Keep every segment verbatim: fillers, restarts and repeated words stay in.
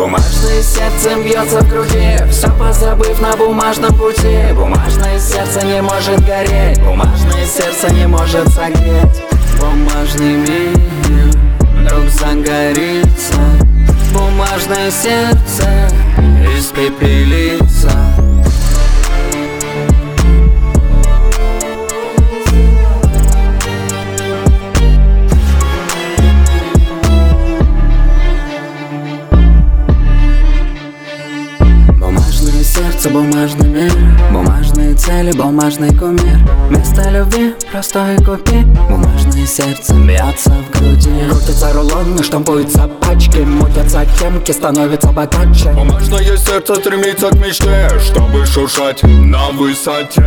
Бумажное сердце бьется в груди, все позабыв на бумажном пути. Бумажное сердце не может гореть, бумажное сердце не может согреть. Бумажный мир вдруг загорится, бумажное сердце испепелится. Бумажное сердце, бумажный мир, бумажные цели, бумажный кумир. Вместо любви простой купи, бумажное сердце бьется в груди. Крутятся рулоны, штампуются пачки, мутятся темки, становятся богаче. Бумажное сердце стремится к мечте, чтобы шуршать на высоте.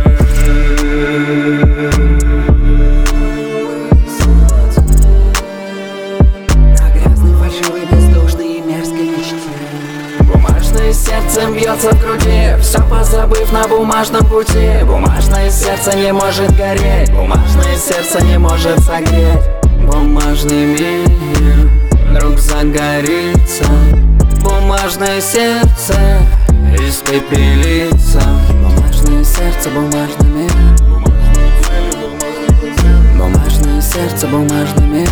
Бумажное сердце бьется в груди, все позабыв на бумажном пути. Бумажное сердце не может гореть, бумажное сердце не может согреть. Бумажный мир вдруг загорится, бумажное сердце испепелится. Бумажное сердце, бумажный мир, бумажное сердце, бумажный мир.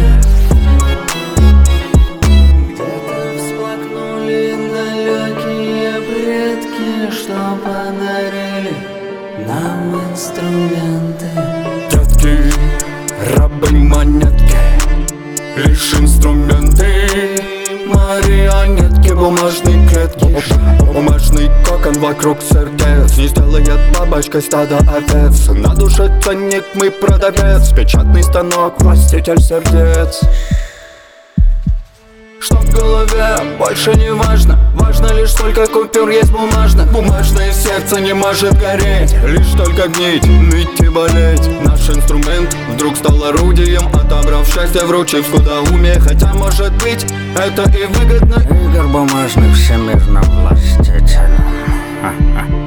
Что подарили нам инструменты. Детки, рабы-монетки, лишь инструменты. Марионетки, бумажные клетки, бумажный кокон вокруг сердец. Не сделает бабочкой стадо овец. На душе ценник, мы продавец. Печатный станок, властитель сердец. Что в голове, больше не важно. Важно лишь сколько купюр есть бумажных. Бумажное сердце не может гореть, лишь только гнить, ныть и болеть. Наш инструмент вдруг стал орудием, отобрав счастье, вручив скудоумие. Хотя может быть это и выгодно. Игр бумажных всемирным властителям.